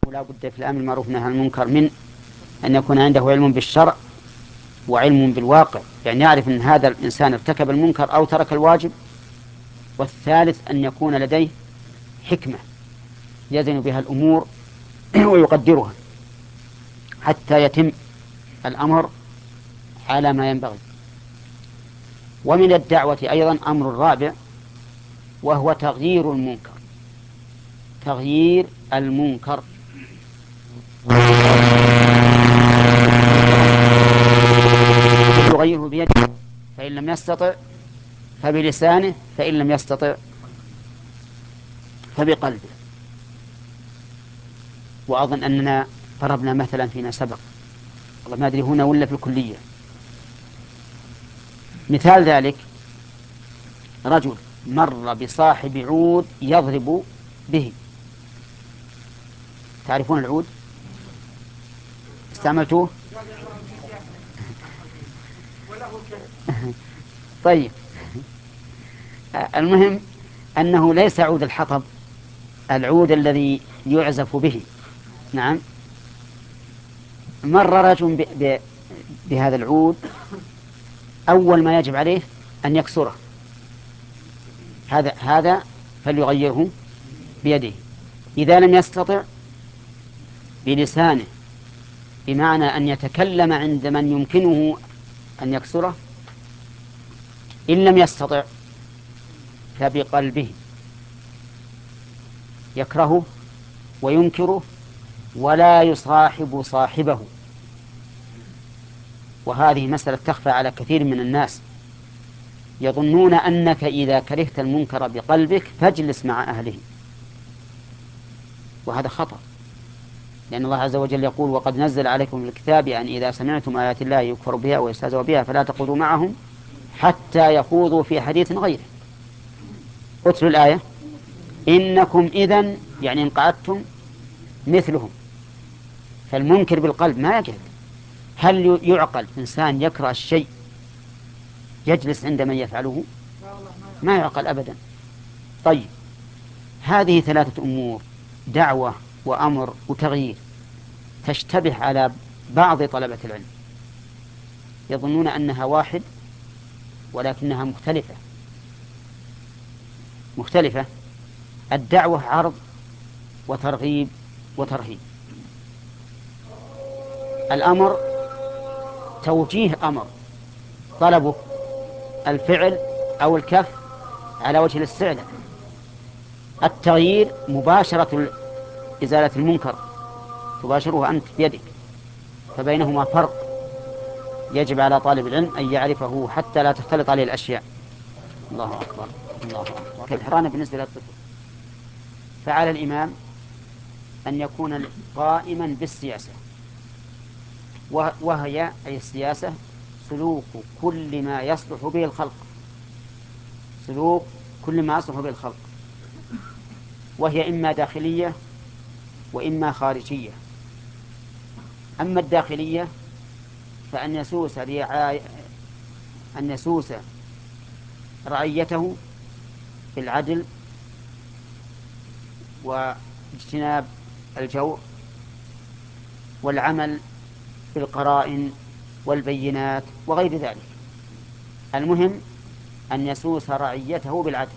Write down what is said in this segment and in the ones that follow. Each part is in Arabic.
لا بد في الأمر المعروف والنهي عن المنكر من أن يكون عنده علم بالشرع وعلم بالواقع، يعني يعرف أن هذا الإنسان ارتكب المنكر أو ترك الواجب. والثالث أن يكون لديه حكمة يزن بها الأمور ويقدرها حتى يتم الأمر على ما ينبغي. ومن الدعوة أيضا أمر رابع، وهو تغيير المنكر. تغيير المنكر يغيره بيده، فإن لم يستطع فبلسانه، فإن لم يستطع فبقلبه. وأظن أننا ضربنا مثلا فيما سبق، والله ما أدري هنا ولا في الكلية. مثال ذلك رجل مر بصاحب عود يضرب به. تعرفون العود؟ استعملتوه؟ طيب، المهم أنه ليس عود الحطب، العود الذي يعزف به. نعم. مر رجل بهذا العود، أول ما يجب عليه أن يكسره. هذا فليغيره بيده، إذا لم يستطع بلسانه، بمعنى أن يتكلم عند من يمكنه أن يكسره. إن لم يستطع فبقلبه، يكرهه وينكره ولا يصاحب صاحبه. وهذه مسألة تخفى على كثير من الناس، يظنون أنك إذا كرهت المنكر بقلبك فاجلس مع أهله، وهذا خطأ، لأن الله عز وجل يقول: وقد نزل عليكم في الكتاب أن إذا سمعتم آيات الله يكفر بها ويستهزأ بها فلا تقعدوا معهم حتى يخوضوا في حديث غيره. اتلوا الآية: إنكم إذن، يعني إن قعدتم مثلهم. فالمنكر بالقلب ما يقعد. هل يعقل إنسان يكره الشيء يجلس عند من يفعله؟ ما يعقل أبدا. طيب، هذه ثلاثة أمور: دعوة وأمر وتغيير، تشتبه على بعض طلبة العلم، يظنون أنها واحد ولكنها مختلفة. الدعوة عرض وترغيب وترهيب. الأمر توجيه أمر، طلبه الفعل أو الكف على وجه الاستعلاء. التغيير مباشرة إزالة المنكر، تباشره أنت بيدك. فبينهما فرق يجب على طالب العلم أن يعرفه حتى لا تختلط عليه الأشياء. الله أكبر، الله أكبر. كالحرانة بالنسبة للطفل، فعلى الإمام أن يكون قائما بالسياسة، وهي أي السياسة سلوك كل ما يصلح به الخلق، سلوك كل ما يصلح به الخلق، وهي إما داخلية وإما خارجية. أما الداخلية فأن يسوس رعيته بالعدل واجتناب الجور والعمل بالقرائن والبينات وغير ذلك. المهم أن يسوس رعيته بالعدل.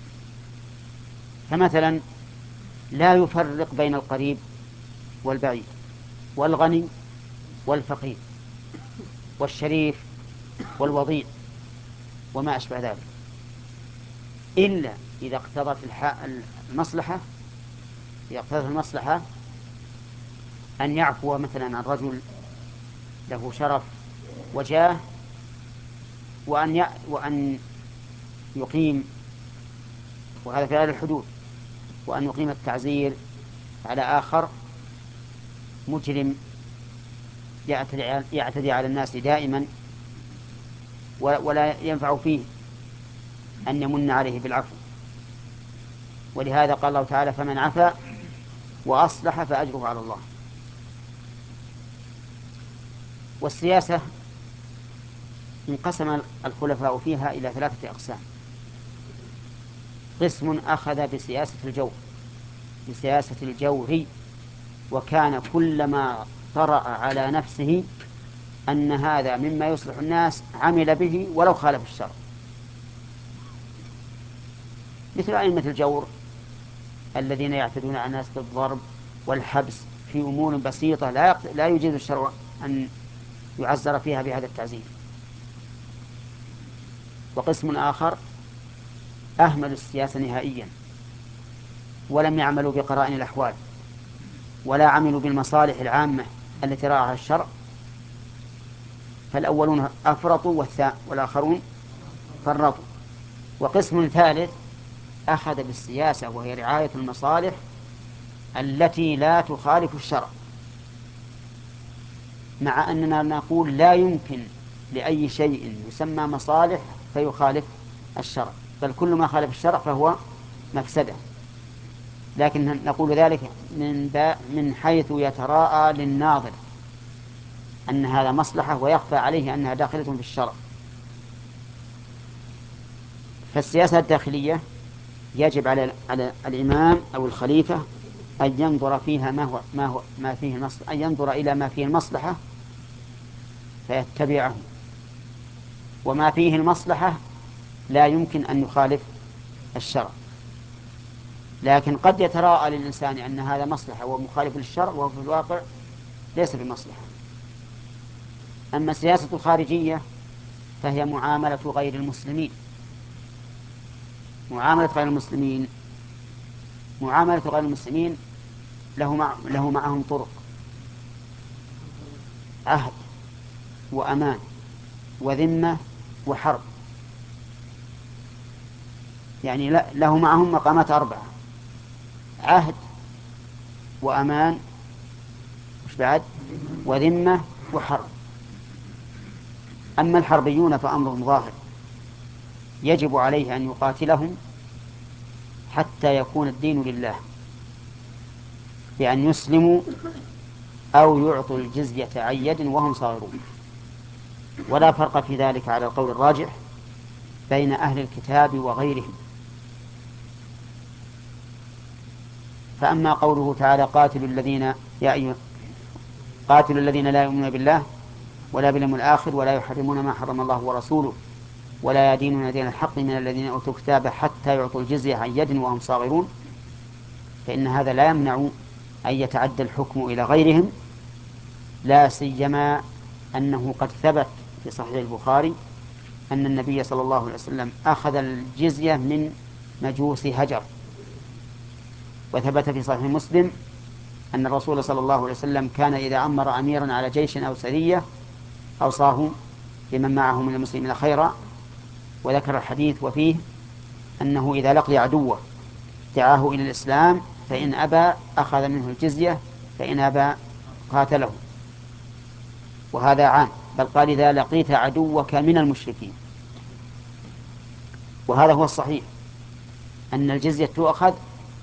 فمثلا لا يفرق بين القريب والبعيد والغني والفقير والشريف والوضيع وما أشبه ذلك، إلا إذا اقتضت المصلحة، أن يعفو مثلا عن رجل له شرف وجاه، وأن يقيم، وهذا في هذه الحدود، وأن يقيم التعزير على آخر مجرم يعتدي على الناس دائما، ولا ينفع فيه أن يمن عليه بالعفو. ولهذا قال الله تعالى: فمن عفا وأصلح فأجره على الله. والسياسة انقسم الخلفاء فيها إلى 3 أقسام: قسم أخذ بسياسة الجور، وكان كلما طرأ على نفسه أن هذا مما يصلح الناس عمل به ولو خالف الشرع، مثل أئمة الجور الذين يعتدون على الناس بالضرب والحبس في أمور بسيطة لا يجيز الشرع أن يعزر فيها بهذا التعزير. وقسم آخر أهملوا السياسة نهائيا ولم يعملوا بقرائن الأحوال ولا عملوا بالمصالح العامة التي رعاها الشرع، فالأولون أفرطوا والآخرون فرطوا. وقسم ثالث أخذ بالسياسة وهي رعاية المصالح التي لا تخالف الشرع، مع أننا نقول لا يمكن لأي شيء يسمى مصالح فيخالف الشرع، بل كل ما خالف الشرع فهو مفسدة، لكن نقول ذلك من حيث يتراءى للناظر أن هذا مصلحة ويخفى عليه أنها داخلة في الشرع. فالسياسة الداخلية يجب على الإمام أو الخليفة أن ينظر فيها ما فيه المصلحة، أن ينظر إلى ما فيه المصلحة فيتبعه، وما فيه المصلحة لا يمكن أن يخالف الشرع. لكن قد يتراءى للإنسان أن هذا مصلحة ومخالف للشرع وهو في الواقع ليس بمصلحة. أما السياسة الخارجية فهي معاملة غير المسلمين. معاملة غير المسلمين له معهم طرق: عهد وأمان وذمة وحرب، يعني له معهم مقامات 4: عهد وأمان وش بعد وذمة وحرب. أما الحربيون فأمرهم ظاهر، يجب عليه أن يقاتلهم حتى يكون الدين لله، بأن يسلموا أو يعطوا الجزية عن يد وهم صاغرون. ولا فرق في ذلك على القول الراجح بين أهل الكتاب وغيرهم. فأما قوله تعالى قاتلوا الذين لا يؤمنون بالله ولا باليوم الآخر ولا يحرمون ما حرم الله ورسوله ولا يدينون دين الحق من الذين أوتوا الكتاب حتى يعطوا الجزية عن يد وهم صاغرون، فإن هذا لا يمنع أن يتعدى الحكم إلى غيرهم، لا سيما أنه قد ثبت في صحيح البخاري أن النبي صلى الله عليه وسلم أخذ الجزية من مجوس هجر. وثبت في صحيح مسلم أن الرسول صلى الله عليه وسلم كان إذا أمر أميرا على جيش أو سرية أوصاه لمن معه من المسلمين خيرا. وذكر الحديث وفيه أنه إذا لقي عدوه دعاه إلى الإسلام فإن أبى أخذ منه الجزية فإن أبى قاتله. وهذا عام، بل قال إذا لقيت عدوك من المشركين. وهذا هو الصحيح، أن الجزية تؤخذ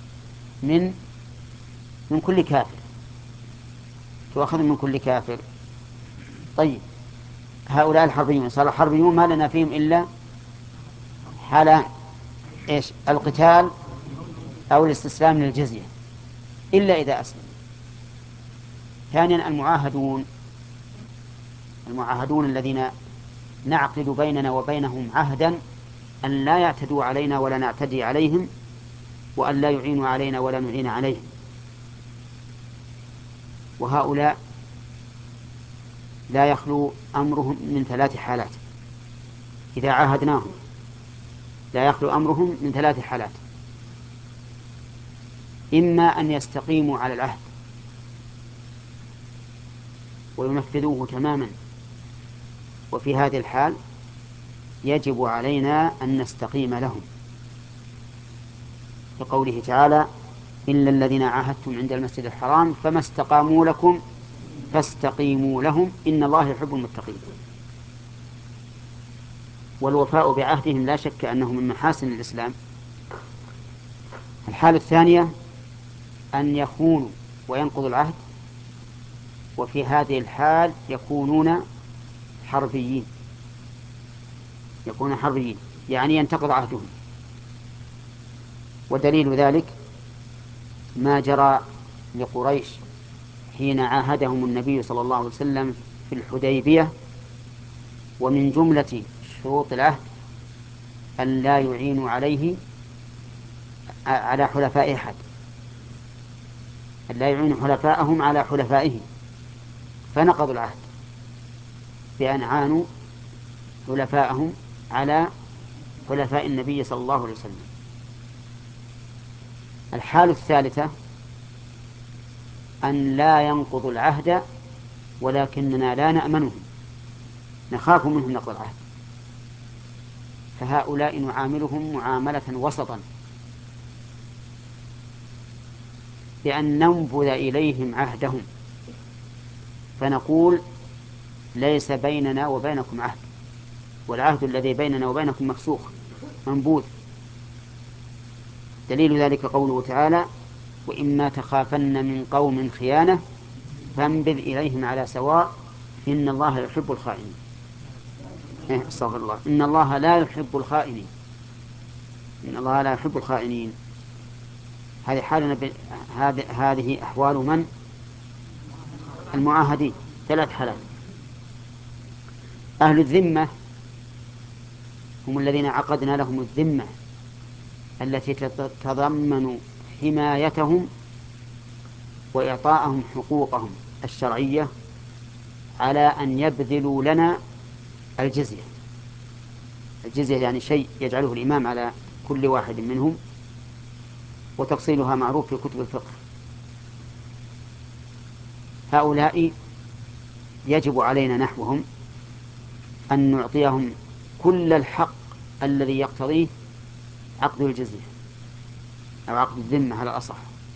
من كل كافر، تؤخذ من كل كافر. طيب، هؤلاء الحربيون صار الحربيون ما لنا فيهم إلا حالان: إيش؟ القتال أو الاستسلام للجزية، إلا إذا أسلم. ثانيا المعاهدون الذين نعقد بيننا وبينهم عهدا أن لا يعتدوا علينا ولا نعتدي عليهم، وأن لا يعينوا علينا ولا نعين عليهم. وهؤلاء لا يخلو أمرهم من 3 حالات. إذا عاهدناهم لا يخلو أمرهم من 3 حالات: إما أن يستقيموا على العهد وينفذوه تماما، وفي هذه الحال يجب علينا أن نستقيم لهم، لقوله تعالى: إلا الذين عاهدتم عند المسجد الحرام فما استقاموا لكم فاستقيموا لهم إن الله يحب المتقين. والوفاء بعهدهم لا شك أنه من محاسن الإسلام. الحالة الثانية أن يخونوا وينقضوا العهد، وفي هذه الحال يكونون حربيين، يعني ينتقض عهدهم. ودليل ذلك ما جرى لقريش حين عاهدهم النبي صلى الله عليه وسلم في الحديبية، ومن جملة شروط العهد أن لا يعينوا عليه على حلفاء أحد، أن لا يعينوا حلفاءهم على حلفائهم، فنقضوا العهد بأن عانوا حلفاءهم على حلفاء النبي صلى الله عليه وسلم. الحالة الثالثة أن لا ينقضوا العهد ولكننا لا نأمنهم، نخاف منهم نقض العهد، فهؤلاء نعاملهم معاملة وسطا، بأن ننبذ إليهم عهدهم، فنقول ليس بيننا وبينكم عهد، والعهد الذي بيننا وبينكم مفسوخ منبوذ. دليل ذلك قوله تعالى: وإما تخافن من قوم خيانة فانبذ إليهم على سواء إن الله يحب الخائنين. استغفر الله، إن الله لا يحب الخائنين، إن الله لا يحب الخائنين. هذه حالنا هذه أحوال من؟ المعاهدين. 3 حالات. أهل الذمة هم الذين عقدنا لهم الذمة التي تتضمن حمايتهم وإعطاءهم حقوقهم الشرعية على أن يبذلوا لنا الجزية. الجزية يعني شيء يجعله الإمام على كل واحد منهم، وتفصيلها معروف في كتب الفقه. هؤلاء يجب علينا نحوهم أن نعطيهم كل الحق الذي يقتضيه عقد الجزية أو عقد الذمة على الأصح.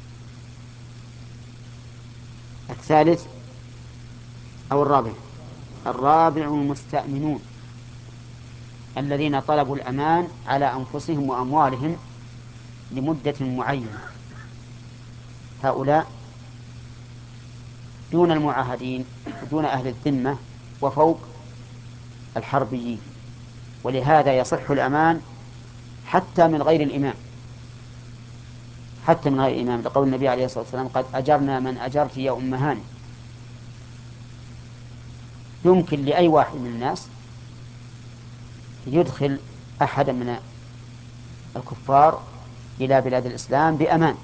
الثالث أو الرابع المستأمنون الذين طلبوا الأمان على أنفسهم وأموالهم لمدة معينة. هؤلاء دون المعاهدين ودون أهل الذمة وفوق الحربيين، ولهذا يصح الأمان حتى من غير الإمام، حتى من غير الإمام، لقول النبي عليه الصلاة والسلام: قد أجرنا من أجرت يا أم هاني. يمكن لأي واحد من الناس يدخل أحدا من الكفار إلى بلاد الإسلام بأمان،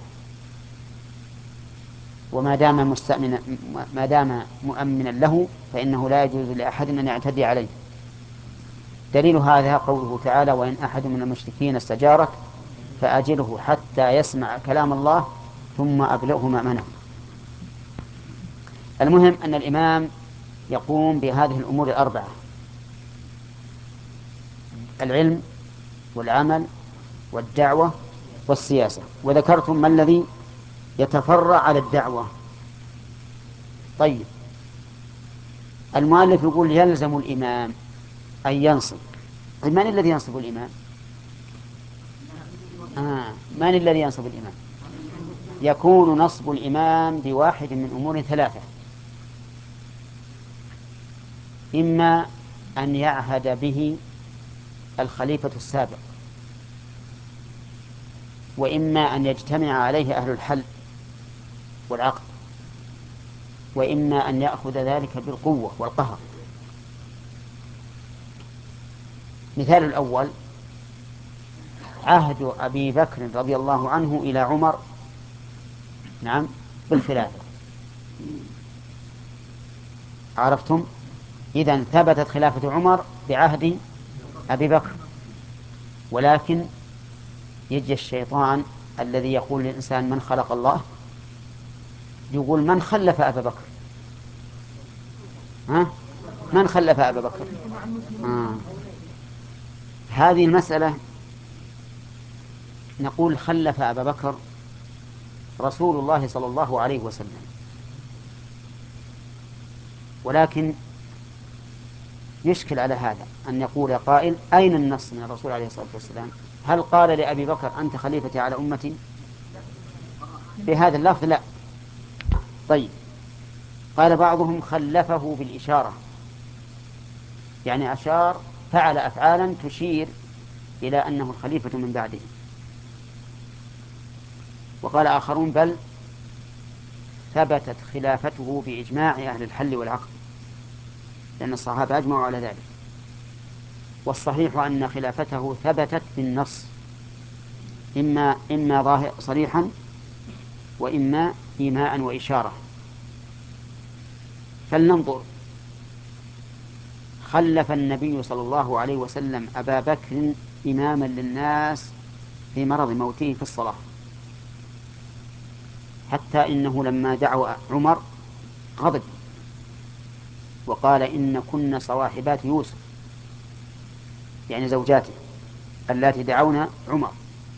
وما دام مستأمنا، ما دام مؤمنا له، فإنه لا يجوز لأحد أن يعتدي عليه. دليل هذا قوله تعالى: وإن أحد من المشركين استجارك فأجره حتى يسمع كلام الله ثم أبلغه مأمنه. المهم أن الإمام يقوم بهذه الأمور الأربعة: العلم والعمل والدعوة والسياسة. وذكرتم ما الذي يتفرع على الدعوة. طيب، المؤلف يقول يلزم الإمام أن ينصب. طيب، من الذي ينصب الإمام؟ من الذي ينصب الإمام؟ يكون نصب الإمام بواحد من أمور 3: إما أن يعهد به الخليفة السابق، وإما أن يجتمع عليه أهل الحل والعقد، وإما أن يأخذ ذلك بالقوة والقهر. مثال الأول: عهد أبي بكر رضي الله عنه إلى عمر بالخلافة. عرفتم؟ إذن ثبتت خلافة عمر بعهد أبي بكر، ولكن يجي الشيطان الذي يقول للإنسان من خلق الله، يقول من خلف أبا بكر؟ من خلف أبا بكر؟ هذه المسألة نقول خلف أبا بكر رسول الله صلى الله عليه وسلم، ولكن يشكل على هذا أن يقول قائل: أين النص من الرسول عليه الصلاة والسلام؟ هل قال لأبي بكر أنت خليفتي على أمتي بهذا اللفظ؟ لا. طيب، قال بعضهم خلفه بالإشارة، يعني أشار، فعل أفعالا تشير إلى أنه الخليفة من بعده. وقال آخرون: بل ثبتت خلافته بإجماع أهل الحل والعقد، لأن الصحابة أجمعوا على ذلك. والصحيح أن خلافته ثبتت بالنص، إما ظاهر صريحا وإما إيماء وإشارة. فلننظر، خلف النبي صلى الله عليه وسلم أبا بكر إماما للناس في مرض موته في الصلاة، حتى إنه لما دعوا عمر غضب وقال إن كن صواحبات يوسف، يعني زوجاته اللاتي دعونا عمر.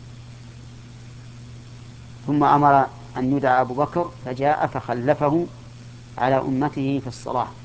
ثم أمر أن يدعى أبو بكر فجاء فخلفه على أمته في الصلاة،